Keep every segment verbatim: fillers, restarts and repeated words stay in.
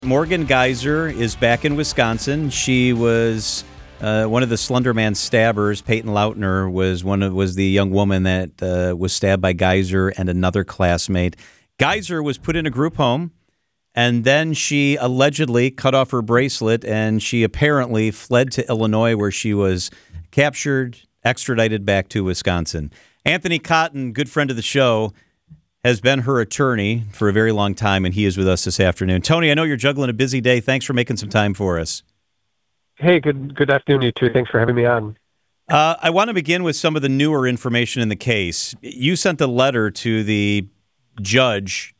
Morgan Geyser is back in Wisconsin. She was uh, one of the Slender Man stabbers. Peyton Lautner was one of was the young woman that uh, was stabbed by Geyser and another classmate. Geyser was put in a group home, and then she allegedly cut off her bracelet, and she apparently fled to Illinois, where she was captured, extradited back to Wisconsin. Anthony Cotton, good friend of the show, has been her attorney for a very long time, and he is with us this afternoon. Tony, I know you're juggling a busy day. Thanks for making some time for us. Hey, good good afternoon, you two. Thanks for having me on. Uh, I want to begin with some of the newer information in the case. You sent a letter to the judge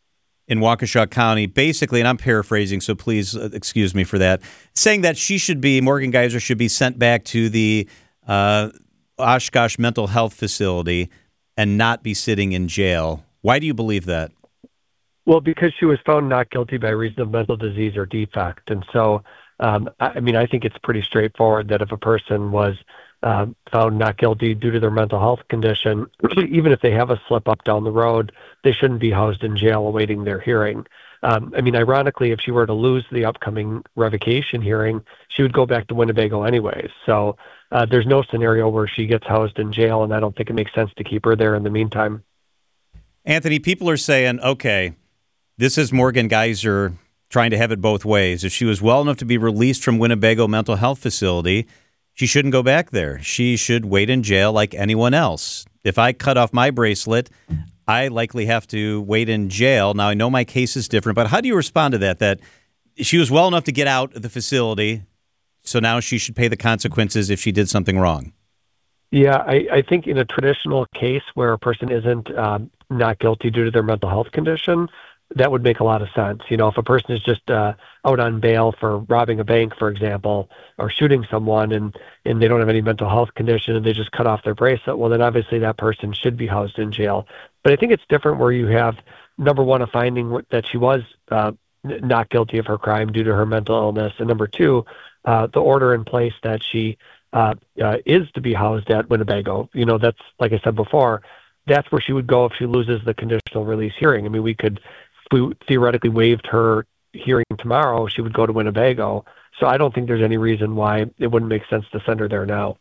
in Waukesha County, basically, and I'm paraphrasing, so please excuse me for that, saying that she should be, Morgan Geyser should be sent back to the uh, Oshkosh Mental Health Facility and not be sitting in jail. Why do you believe that? Well, because she was found not guilty by reason of mental disease or defect. And so, um, I, I mean, I think it's pretty straightforward that if a person was uh, found not guilty due to their mental health condition, even if they have a slip up down the road, they shouldn't be housed in jail awaiting their hearing. Um, I mean, ironically, if she were to lose the upcoming revocation hearing, she would go back to Winnebago anyways. So uh, there's no scenario where she gets housed in jail, and I don't think it makes sense to keep her there in the meantime. Anthony, people are saying, okay, this is Morgan Geyser trying to have it both ways. If she was well enough to be released from Winnebago Mental Health Facility, she shouldn't go back there. She should wait in jail like anyone else. If I cut off my bracelet, I likely have to wait in jail. Now, I know my case is different, but how do you respond to that, that she was well enough to get out of the facility, so now she should pay the consequences if she did something wrong? Yeah, I, I think in a traditional case where a person isn't um, not guilty due to their mental health condition, that would make a lot of sense. You know, if a person is just uh, out on bail for robbing a bank, for example, or shooting someone, and, and they don't have any mental health condition and they just cut off their bracelet, well, then obviously that person should be housed in jail. But I think it's different where you have, number one, a finding that she was uh, not guilty of her crime due to her mental illness, and number two, uh, the order in place that she uh, uh, is to be housed at Winnebago. You know, that's, like I said before, that's where she would go if she loses the conditional release hearing. I mean, we could, if we theoretically waived her hearing tomorrow, she would go to Winnebago. So I don't think there's any reason why it wouldn't make sense to send her there now.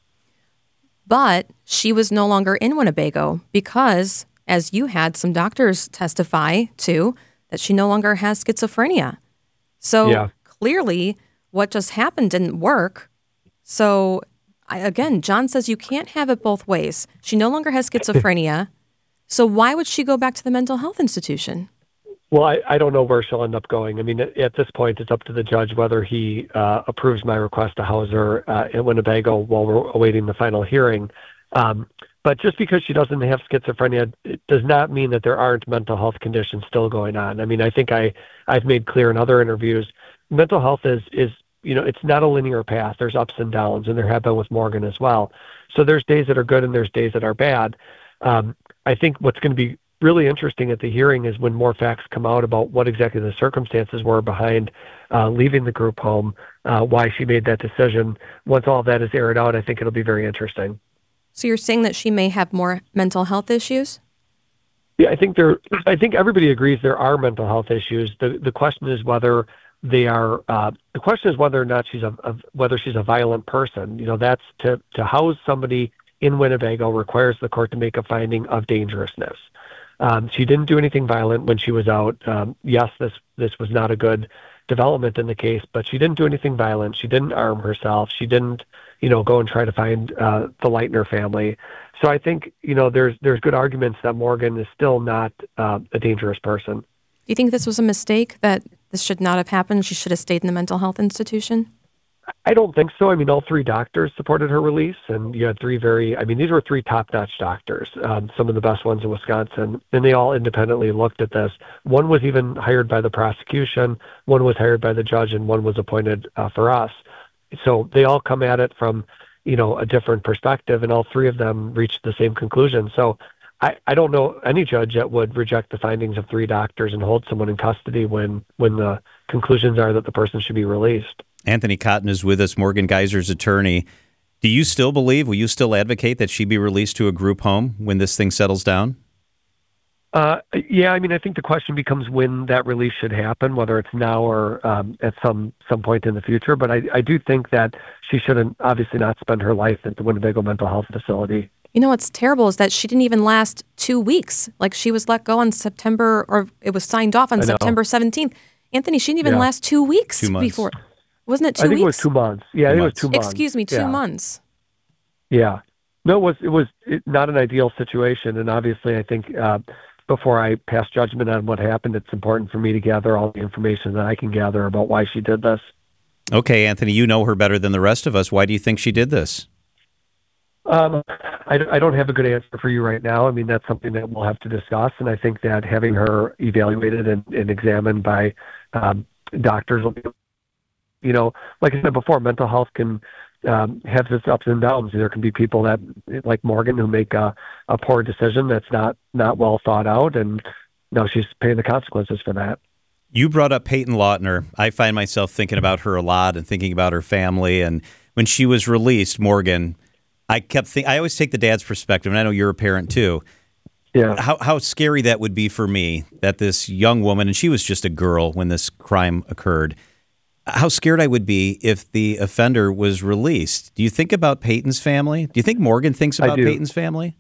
But she was no longer in Winnebago because, as you had some doctors testify to, that she no longer has schizophrenia. So yeah. Clearly what just happened didn't work. So I, again, John says you can't have it both ways. She no longer has schizophrenia. So why would she go back to the mental health institution? Well, I, I don't know where she'll end up going. I mean, at, at this point, it's up to the judge whether he uh, approves my request to house her uh, in Winnebago while we're awaiting the final hearing. Um, but just because she doesn't have schizophrenia, it does not mean that there aren't mental health conditions still going on. I mean, I think I, I've made clear in other interviews, mental health is, is, you know, it's not a linear path. There's ups and downs, and there have been with Morgan as well. So there's days that are good and there's days that are bad. Um, I think what's going to be really interesting at the hearing is when more facts come out about what exactly the circumstances were behind uh, leaving the group home, uh, why she made that decision. Once all of that is aired out, I think it'll be very interesting. So you're saying that she may have more mental health issues? Yeah, I think there. I think everybody agrees there are mental health issues. The the question is whether they are. Uh, the question is whether or not she's a, a whether she's a violent person. You know, that's to to house somebody in Winnebago requires the court to make a finding of dangerousness. Um, she didn't do anything violent when she was out. Um, yes, this this was not a good development in the case, but she didn't do anything violent. She didn't arm herself. She didn't, you know, go and try to find uh, the Leitner family. So I think, you know, there's there's good arguments that Morgan is still not uh, a dangerous person. Do you think this was a mistake, that this should not have happened? She should have stayed in the mental health institution? I don't think so. I mean, all three doctors supported her release, and you had three very, I mean, these were three top-notch doctors, um, some of the best ones in Wisconsin, and they all independently looked at this. One was even hired by the prosecution, one was hired by the judge, and one was appointed uh, for us. So they all come at it from, you know, a different perspective, and all three of them reached the same conclusion. So I, I don't know any judge that would reject the findings of three doctors and hold someone in custody when, when the conclusions are that the person should be released. Anthony Cotton is with us, Morgan Geyser's attorney. Do you still believe, will you still advocate that she be released to a group home when this thing settles down? Uh, yeah, I mean, I think the question becomes when that release should happen, whether it's now or um, at some some point in the future. But I, I do think that she shouldn't obviously not spend her life at the Winnebago Mental Health Facility. You know what's terrible is that she didn't even last two weeks. Like she was let go on September, or it was signed off on I know. September seventeenth. Anthony, she didn't even Yeah. last two weeks Two months. before. Wasn't it two I think weeks? it was two months. Yeah, I Two think it was months. two months. Excuse me, two Yeah. months. Yeah. No, it was it was it, not an ideal situation, and obviously, I think uh, before I pass judgment on what happened, it's important for me to gather all the information that I can gather about why she did this. Okay, Anthony, you know her better than the rest of us. Why do you think she did this? Um, I, I don't have a good answer for you right now. I mean, that's something that we'll have to discuss, and I think that having her evaluated and, and examined by um, doctors will be, you know, like I said before, mental health can um, have its ups and downs. There can be people that, like Morgan, who make a, a poor decision that's not, not well thought out, and now she's paying the consequences for that. You brought up Peyton Lautner. I find myself thinking about her a lot and thinking about her family. And when she was released, Morgan, I kept think I always take the dad's perspective, and I know you're a parent too. Yeah. How how scary that would be for me that this young woman, and she was just a girl when this crime occurred, how scared I would be if the offender was released. Do you think about Peyton's family? Do you think Morgan thinks I about do. Peyton's family?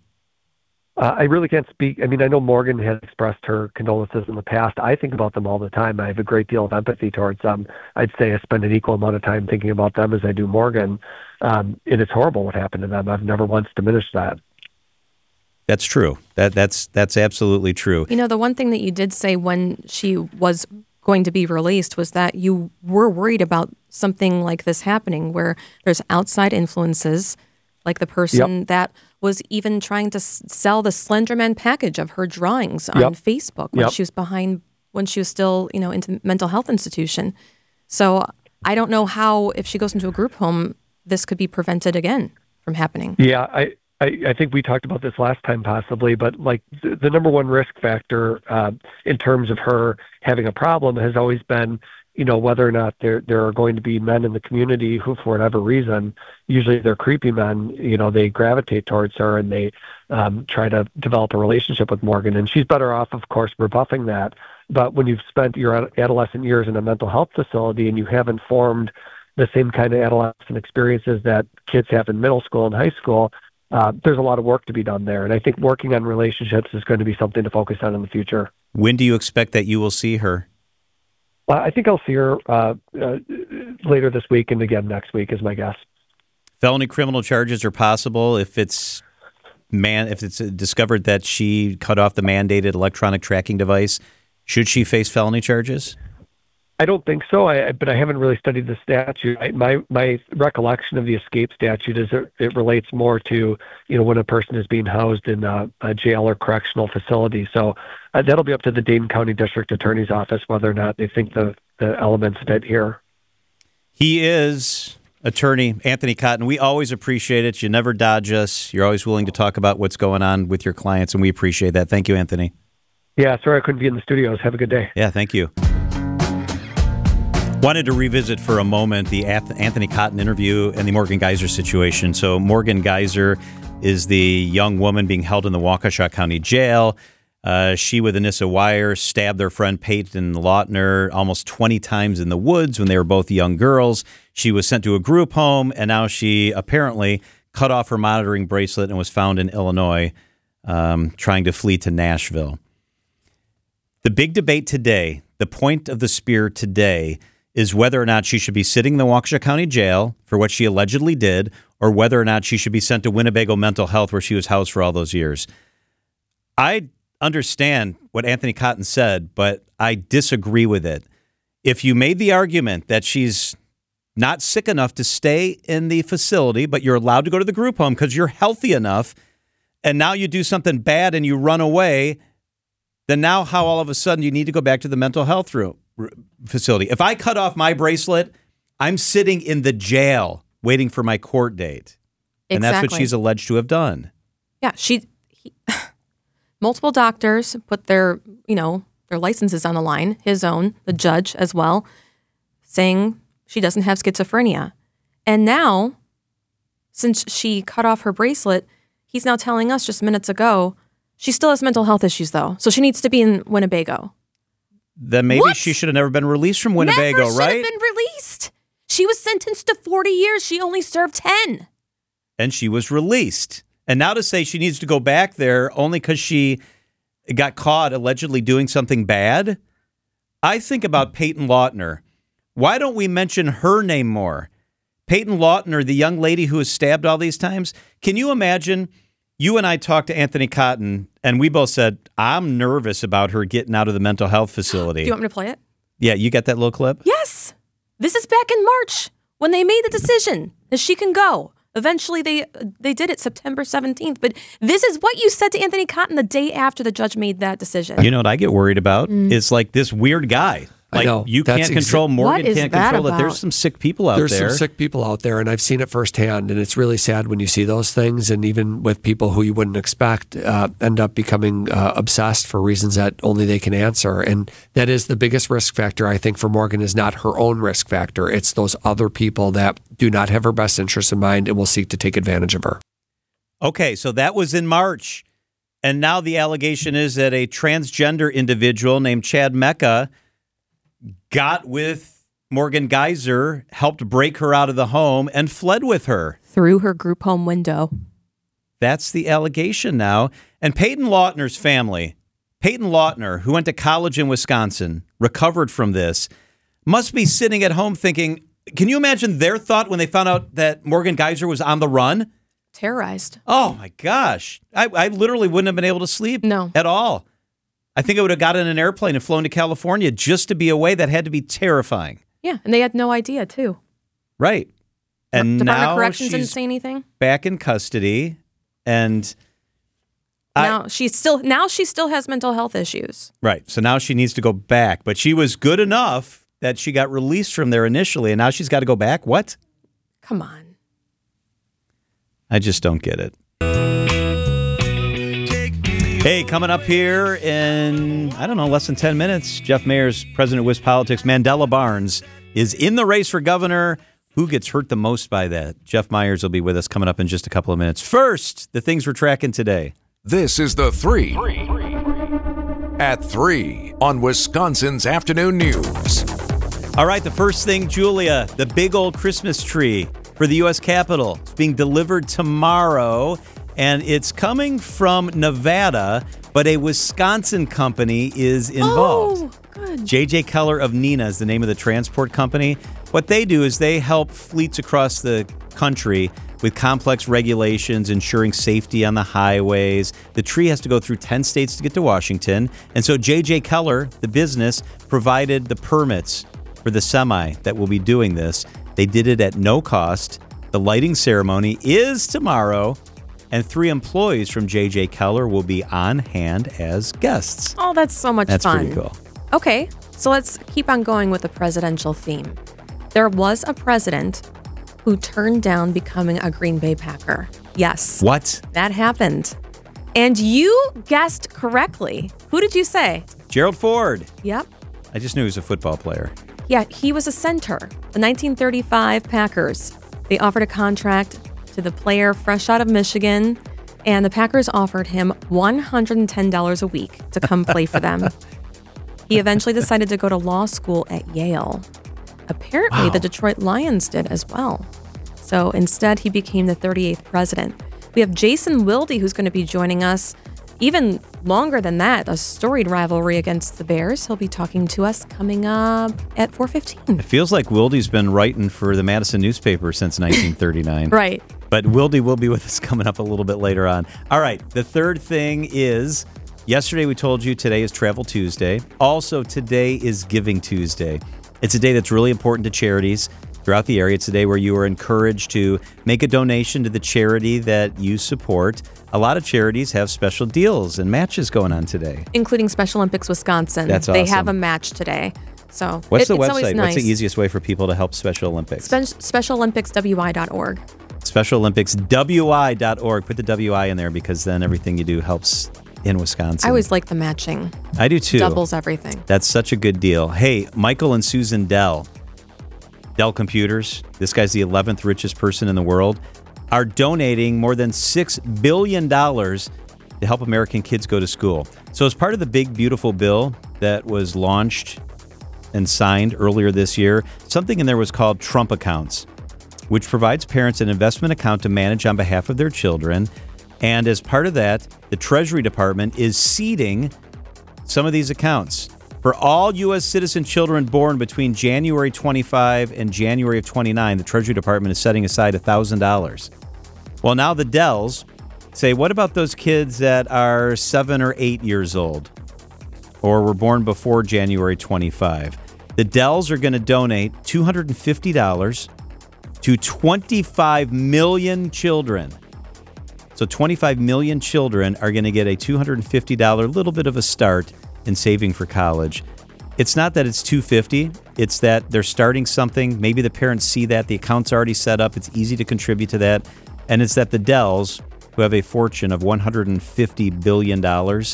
Uh, I really can't speak. I mean, I know Morgan has expressed her condolences in the past. I think about them all the time. I have a great deal of empathy towards them. I'd say I spend an equal amount of time thinking about them as I do Morgan. Um, and it's horrible what happened to them. I've never once diminished that. That's true. That that's that's absolutely true. You know, the one thing that you did say when she was going to be released was that you were worried about something like this happening, where there's outside influences, like the person Yep. that was even trying to s- sell the Slenderman package of her drawings on Yep. Facebook when Yep. she was behind, when she was still, you know, into mental health institution. So I don't know how, if she goes into a group home, this could be prevented again from happening. Yeah, I, I, I think we talked about this last time possibly, but like the, the number one risk factor uh, in terms of her having a problem has always been, you know, whether or not there there are going to be men in the community who, for whatever reason, usually they're creepy men, you know, they gravitate towards her and they um, try to develop a relationship with Morgan. And she's better off, of course, rebuffing that. But when you've spent your adolescent years in a mental health facility and you haven't formed the same kind of adolescent experiences that kids have in middle school and high school, uh, there's a lot of work to be done there. And I think working on relationships is going to be something to focus on in the future. When do you expect that you will see her? Uh, I think I'll see her uh, uh, later this week and again next week is my guess. Felony criminal charges are possible if it's man if it's discovered that she cut off the mandated electronic tracking device. Should she face felony charges? I don't think so, I, but I haven't really studied the statute. I, my my recollection of the escape statute is it, it relates more to, you know, when a person is being housed in a, a jail or correctional facility. So uh, that'll be up to the Dayton County District Attorney's Office whether or not they think the, the elements fit here. He is Attorney Anthony Cotton. We always appreciate it. You never dodge us. You're always willing to talk about what's going on with your clients, and we appreciate that. Thank you, Anthony. Yeah, sorry I couldn't be in the studios. Have a good day. Yeah, thank you. Wanted to revisit for a moment the Anthony Cotton interview and the Morgan Geyser situation. So Morgan Geyser is the young woman being held in the Waukesha County Jail. Uh, she, with Anissa Weier, stabbed their friend Peyton Lautner almost twenty times in the woods when they were both young girls. She was sent to a group home, and now she apparently cut off her monitoring bracelet and was found in Illinois um, trying to flee to Nashville. The big debate today, the point of the spear today, is whether or not she should be sitting in the Waukesha County Jail for what she allegedly did, or whether or not she should be sent to Winnebago Mental Health where she was housed for all those years. I understand what Anthony Cotton said, but I disagree with it. If you made the argument that she's not sick enough to stay in the facility, but you're allowed to go to the group home because you're healthy enough, and now you do something bad and you run away, then now how all of a sudden you need to go back to the mental health room facility. If I cut off my bracelet, I'm sitting in the jail waiting for my court date. And that's what Exactly. she's alleged to have done. Yeah, she, he, multiple doctors put their, you know, their licenses on the line, his own, the judge as well, saying she doesn't have schizophrenia. And now, since she cut off her bracelet, he's now telling us just minutes ago She still has mental health issues, though, so she needs to be in Winnebago. Then maybe What? she should have never been released from Winnebago, Never should right? have been released. She was sentenced to forty years. She only served ten. And she was released. And now to say she needs to go back there only because she got caught allegedly doing something bad? I think about Peyton Lautner. Why don't we mention her name more? Peyton Lautner, the young lady who was stabbed all these times. Can you imagine? You and I talked to Anthony Cotton, and we both said, I'm nervous about her getting out of the mental health facility. Do you want me to play it? Yeah, you got that little clip? Yes. This is back in March when they made the decision that she can go. Eventually, they they did it September seventeenth. But this is what you said to Anthony Cotton the day after the judge made that decision. You know what I get worried about? Mm. It's like this weird guy. Like, I know. you That's can't control, exa- Morgan What is can't that control it. about? There's some sick people out There's there. some sick people out there, and I've seen it firsthand, and it's really sad when you see those things, and even with people who you wouldn't expect uh, end up becoming uh, obsessed for reasons that only they can answer. And that is the biggest risk factor, I think, for Morgan is not her own risk factor. It's those other people that do not have her best interests in mind and will seek to take advantage of her. Okay, so that was in March. And now the allegation is that a transgender individual named Chad Mecca got with Morgan Geyser, helped break her out of the home, and fled with her. Through her group home window. That's the allegation now. And Peyton Lautner's family, Peyton Lautner, who went to college in Wisconsin, recovered from this, must be sitting at home thinking, can you imagine their thought when they found out that Morgan Geyser was on the run? Terrorized. Oh, my gosh. I, I literally wouldn't have been able to sleep No. at all. I think I would have gotten in an airplane and flown to California just to be away. That had to be terrifying. Yeah, and they had no idea, too. Right. And Department now of Corrections didn't she's say anything. back in custody. And Now I, she's still now she still has mental health issues. right. So now she needs to go back. But she was good enough that she got released from there initially. And now she's got to go back? What? Come on. I just don't get it. Hey, coming up here in, I don't know, less than ten minutes, Jeff Mayers, president of Wiz Politics, Mandela Barnes, is in the race for governor. Who gets hurt the most by that? Jeff Myers will be with us coming up in just a couple of minutes. First, the things we're tracking today. This is The Three. At three on Wisconsin's Afternoon News. All right, the first thing, Julia, the big old Christmas tree for the U S Capitol. It's being delivered tomorrow. And it's coming from Nevada, but a Wisconsin company is involved. Oh, good. J J Keller of Neenah is the name of the transport company. What they do is they help fleets across the country with complex regulations, ensuring safety on the highways. The tree has to go through ten states to get to Washington. And so J J Keller, the business, provided the permits for the semi that will be doing this. They did it at no cost. The lighting ceremony is tomorrow. And three employees from J J Keller will be on hand as guests. Oh, that's so much That's fun. pretty cool. Okay, so let's keep on going with the presidential theme. There was a president who turned down becoming a Green Bay Packer. Yes. What? That happened. And you guessed correctly. Who did you say? Gerald Ford. Yep. I just knew he was a football player. Yeah, he was a center. The nineteen thirty-five Packers. They offered a contract to the player fresh out of Michigan, and the Packers offered him one hundred ten dollars a week to come play for them. He eventually decided to go to law school at Yale. Apparently, Wow. the Detroit Lions did as well. So instead, he became the thirty-eighth president. We have Jason Wilde, who's going to be joining us even longer than that, a storied rivalry against the Bears. He'll be talking to us coming up at four fifteen. It feels like Wilde's been writing for the Madison newspaper since nineteen thirty-nine. Right. But Wilde will be with us coming up a little bit later on. All right, the third thing is, yesterday we told you today is Travel Tuesday. Also, today is Giving Tuesday. It's a day that's really important to charities throughout the area. It's a day where you are encouraged to make a donation to the charity that you support. A lot of charities have special deals and matches going on today. Including Special Olympics Wisconsin. That's They awesome. have a match today. So What's it- the it's always website? nice. What's the easiest way for people to help Special Olympics? Spe- Special Olympics W I dot org. Special Olympics W I dot org. Put the W I in there because then everything you do helps in Wisconsin. I always like the matching. I do too. Doubles everything. That's such a good deal. Hey, Michael and Susan Dell, Dell Computers, this guy's the eleventh richest person in the world, are donating more than six billion dollars to help American kids go to school. So as part of the big, beautiful bill that was launched and signed earlier this year, something in there was called Trump Accounts, which provides parents an investment account to manage on behalf of their children. And as part of that, the Treasury Department is seeding some of these accounts. For all U S citizen children born between January twenty-five and January of twenty-nine, the Treasury Department is setting aside one thousand dollars. Well, now the Dells say, what about those kids that are seven or eight years old or were born before January twenty-five? The Dells are going to donate two hundred fifty dollars to twenty-five million children. So twenty-five million children are going to get a two hundred fifty dollars, little bit of a start in saving for college. It's not that it's two hundred fifty dollars. It's that they're starting something. Maybe the parents see that. The account's already set up. It's easy to contribute to that. And it's that the Dells, who have a fortune of one hundred fifty billion dollars,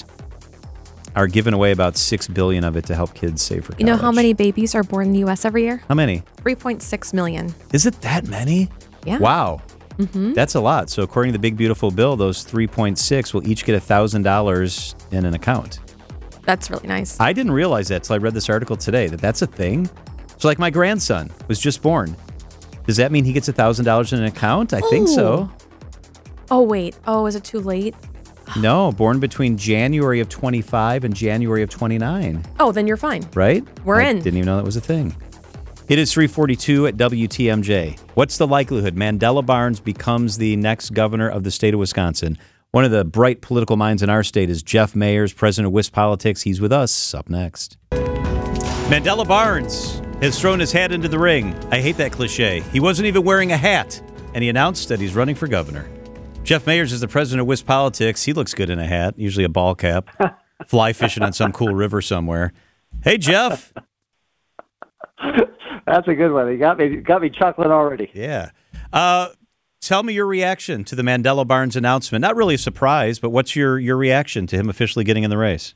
are giving away about six billion dollars of it to help kids save for college. You know how many babies are born in the U S every year? How many? three point six million. Is it that many? Yeah. Wow. Mm-hmm. That's a lot. So according to the big, beautiful bill, those three point six will each get one thousand dollars in an account. That's really nice. I didn't realize that until I read this article today, that that's a thing. So like my grandson was just born. Does that mean he gets one thousand dollars in an account? I think so. Oh, wait. Oh, is it too late? No, born between January of twenty-five and January of twenty-nine. Oh, then you're fine. Right? We're I in. Didn't even know that was a thing. It is three forty-two at W T M J. What's the likelihood Mandela Barnes becomes the next governor of the state of Wisconsin? One of the bright political minds in our state is Jeff Mayers, president of Wisp Politics. He's with us up next. Mandela Barnes has thrown his hat into the ring. I hate that cliche. He wasn't even wearing a hat, and he announced that he's running for governor. Jeff Mayers is the president of Wisp Politics. He looks good in a hat, usually a ball cap, fly fishing on some cool river somewhere. Hey, Jeff. That's a good one. You got me, got me chuckling already. Yeah. Uh, tell me your reaction to the Mandela Barnes announcement. Not really a surprise, but what's your, your reaction to him officially getting in the race?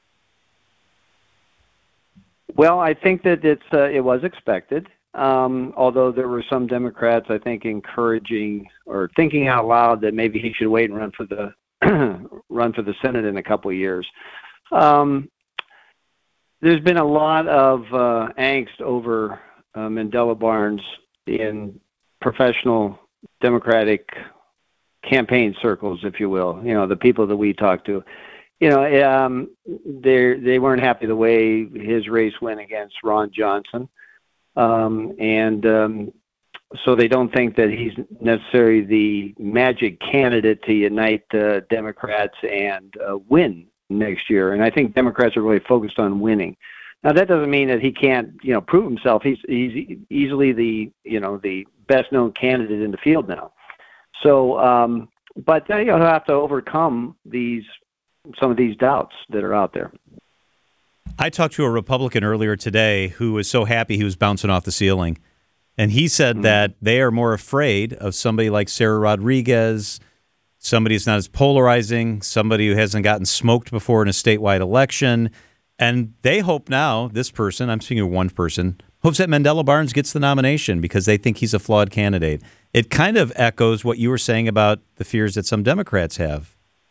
Well, I think that it's uh, it was expected. Um, although there were some Democrats, I think, encouraging or thinking out loud that maybe he should wait and run for the run for the Senate in a couple of years. Um, there's been a lot of uh, angst over uh, Mandela Barnes in professional Democratic campaign circles, if you will. You know, the people that we talk to. You know, um, they they weren't happy the way his race went against Ron Johnson. Um, and um, so they don't think that he's necessarily the magic candidate to unite uh, Democrats and uh, win next year. And I think Democrats are really focused on winning. Now that doesn't mean that he can't, you know, prove himself. He's he's easily the you know the best known candidate in the field now. So, um, but uh, you'll have to overcome these some of these doubts that are out there. I talked to a Republican earlier today who was so happy he was bouncing off the ceiling. And he said mm-hmm. that they are more afraid of somebody like Sarah Rodriguez, somebody who's not as polarizing, somebody who hasn't gotten smoked before in a statewide election. And they hope now, this person, I'm speaking of one person, hopes that Mandela Barnes gets the nomination because they think he's a flawed candidate. It kind of echoes what you were saying about the fears that some Democrats have.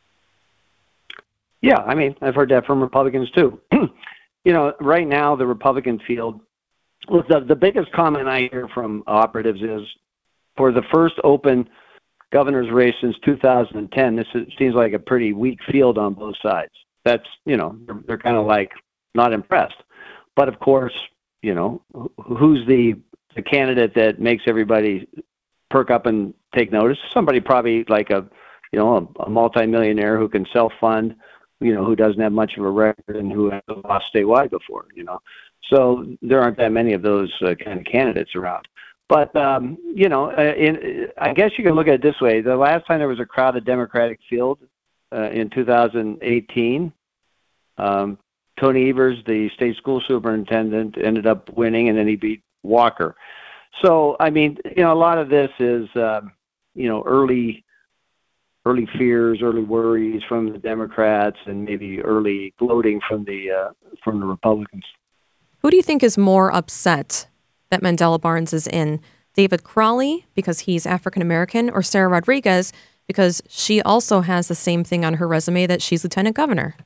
Yeah, I mean, I've heard that from Republicans too. You know, right now the Republican field, look, the, the biggest comment I hear from operatives is for the first open governor's race since two thousand ten, this is, seems like a pretty weak field on both sides. That's, you know, they're, they're kind of like not impressed. But of course, you know, who's the, the candidate that makes everybody perk up and take notice? Somebody probably like a, you know, a, a multimillionaire who can self-fund, you know, who doesn't have much of a record and who has lost statewide before, you know. So there aren't that many of those uh, kind of candidates around. But, um, you know, uh, in, I guess you can look at it this way. The last time there was a crowded Democratic field uh, in two thousand eighteen, um, Tony Evers, the state school superintendent, ended up winning, and then he beat Walker. So, I mean, you know, a lot of this is, uh, you know, early early fears, early worries from the Democrats, and maybe early gloating from the uh, from the Republicans. Who do you think is more upset that Mandela Barnes is in? David Crowley, because he's African American, or Sarah Rodriguez, because she also has the same thing on her resume that she's lieutenant governor.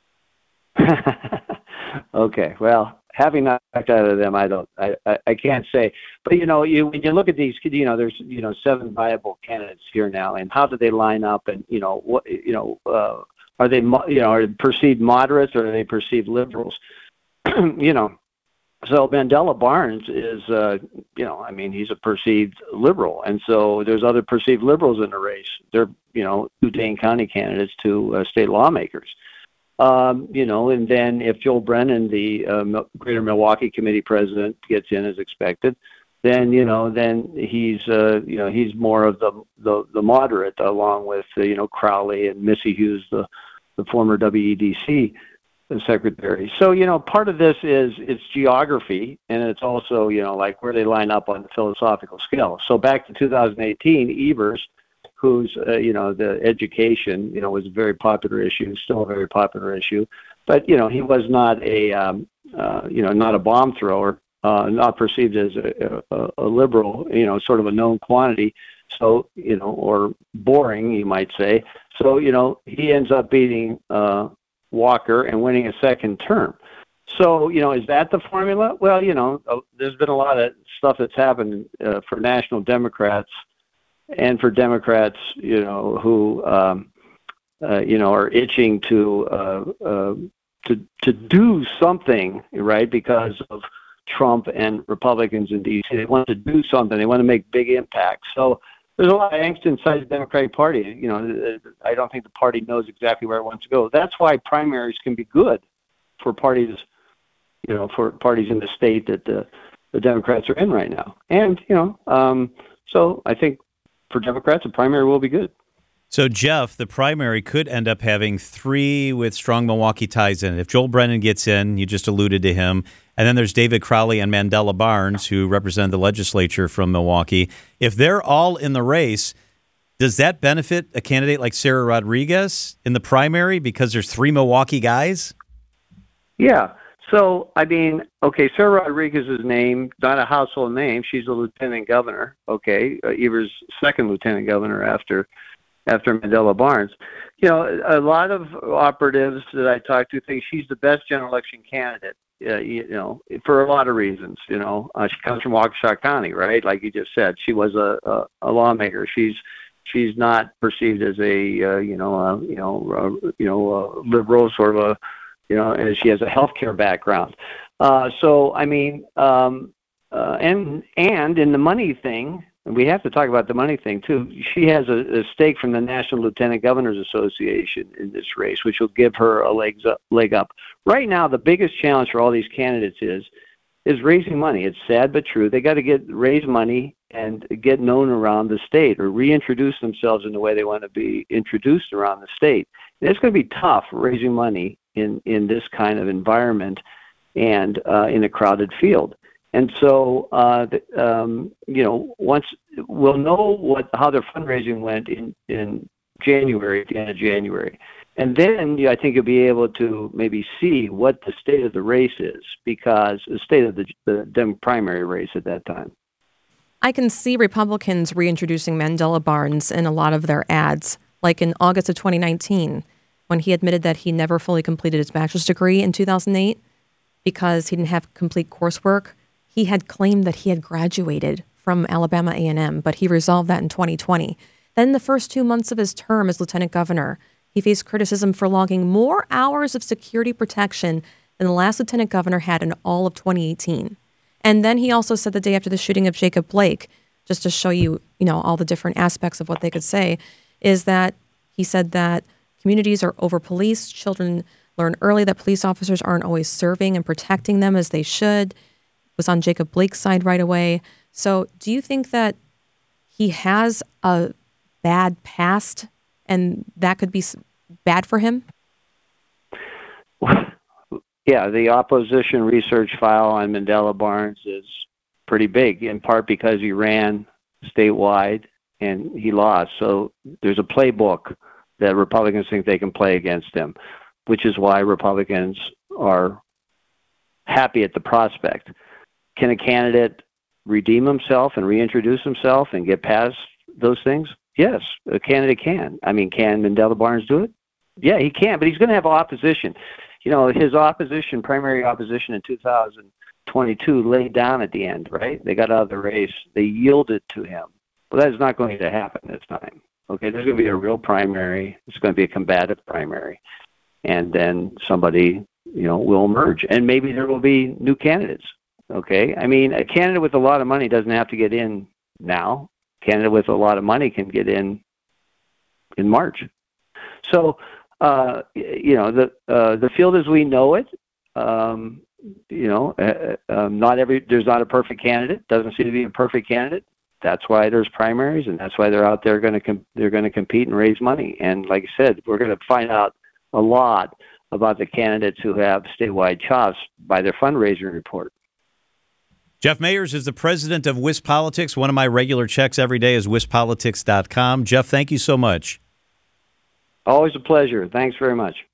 Okay, well, having not talked out of them, I don't, I, I, I can't say. But you know, you when you look at these, you know, there's you know seven viable candidates here now, and how do they line up? And you know, what you know, uh, are they mo- you know are they perceived moderates or are they perceived liberals? You know, so Mandela Barnes is, uh, you know, I mean, he's a perceived liberal, and so there's other perceived liberals in the race. They're you know, two Dane County candidates to uh, state lawmakers. Um, you know, and then if Joel Brennan, the uh, Greater Milwaukee Committee president, gets in as expected, then you know, then he's uh, you know he's more of the the, the moderate, along with uh, you know Crowley and Missy Hughes, the the former W E D C secretary. So you know, part of this is it's geography, and it's also you know like where they line up on the philosophical scale. So back to two thousand eighteen, Evers, who's, uh, you know, the education, you know, was a very popular issue, still a very popular issue. But, you know, he was not a, um, uh, you know, not a bomb thrower, uh, not perceived as a, a, a liberal, you know, sort of a known quantity. So, you know, or boring, you might say. So, you know, he ends up beating uh, Walker and winning a second term. So, you know, is that the formula? Well, you know, uh, there's been a lot of stuff that's happened uh, for national Democrats and for Democrats, you know, who, um, uh, you know, are itching to, uh, uh, to to do something, right, because of Trump and Republicans in D C. They want to do something. They want to make big impacts. So there's a lot of angst inside the Democratic Party. You know, I don't think the party knows exactly where it wants to go. That's why primaries can be good for parties, you know, for parties in the state that the, the Democrats are in right now. And, you know, um, so I think for Democrats, a primary will be good. So, Jeff, the primary could end up having three with strong Milwaukee ties in it. If Joel Brennan gets in, you just alluded to him. And then there's David Crowley and Mandela Barnes, who represent the legislature from Milwaukee. If they're all in the race, does that benefit a candidate like Sarah Rodriguez in the primary because there's three Milwaukee guys? Yeah. So, I mean, okay, Sarah Rodriguez's name, not a household name. She's a lieutenant governor, okay, uh, Evers' second lieutenant governor after after Mandela Barnes. You know, a lot of operatives that I talk to think she's the best general election candidate, uh, you know, for a lot of reasons. You know, uh, she comes from Waukesha County, right? Like you just said, she was a, a, a lawmaker. She's she's not perceived as a, uh, you know, uh, you know, uh, you know, uh, liberal sort of a, you know, and she has a healthcare background. Uh, so, I mean, um, uh, and and in the money thing, and we have to talk about the money thing too. She has a, a stake from the National Lieutenant Governors Association in this race, which will give her a legs up, leg up. Right now, the biggest challenge for all these candidates is is raising money. It's sad but true. They got to get raise money and get known around the state, or reintroduce themselves in the way they want to be introduced around the state. And it's going to be tough raising money in, in this kind of environment and uh, in a crowded field. And so, uh, the, um, you know, once we'll know what how their fundraising went in, in January, at the end of January. And then yeah, I think you'll be able to maybe see what the state of the race is, because the state of the, the Dem primary race at that time. I can see Republicans reintroducing Mandela Barnes in a lot of their ads, like in August of twenty nineteen, when he admitted that he never fully completed his bachelor's degree in two thousand eight because he didn't have complete coursework. He had claimed that he had graduated from Alabama A and M, but he resolved that in twenty twenty. Then the first two months of his term as lieutenant governor, he faced criticism for logging more hours of security protection than the last lieutenant governor had in all of twenty eighteen. And then he also said the day after the shooting of Jacob Blake, just to show you, you know, all the different aspects of what they could say, is that he said that communities are over-policed. Children learn early that police officers aren't always serving and protecting them as they should. Was on Jacob Blake's side right away. So do you think that he has a bad past and that could be bad for him? Yeah, the opposition research file on Mandela Barnes is pretty big, in part because he ran statewide and he lost. So there's a playbook that Republicans think they can play against him, which is why Republicans are happy at the prospect. Can a candidate redeem himself and reintroduce himself and get past those things? yes, a candidate can. I mean, can Mandela Barnes do it? Yeah, he can, but he's going to have opposition. You know, his opposition, primary opposition in two thousand twenty-two laid down at the end, right? They got out of the race. They yielded to him. Well, that is not going to happen this time. Okay, there's going to be a real primary. It's going to be a combative primary. And then somebody, you know, will emerge. And maybe there will be new candidates. Okay? I mean, a candidate with a lot of money doesn't have to get in now. A candidate with a lot of money can get in in March. So, uh, you know, the uh, the field as we know it, um, you know, uh, um, not every there's not a perfect candidate. Doesn't seem to be a perfect candidate. That's why there's primaries, and that's why they're out there going to com- they're going to compete and raise money. And like I said, we're going to find out a lot about the candidates who have statewide chops by their fundraising report. Jeff Mayers is the president of WisPolitics. One of my regular checks every day is wis politics dot com. Jeff, thank you so much. Always a pleasure. Thanks very much.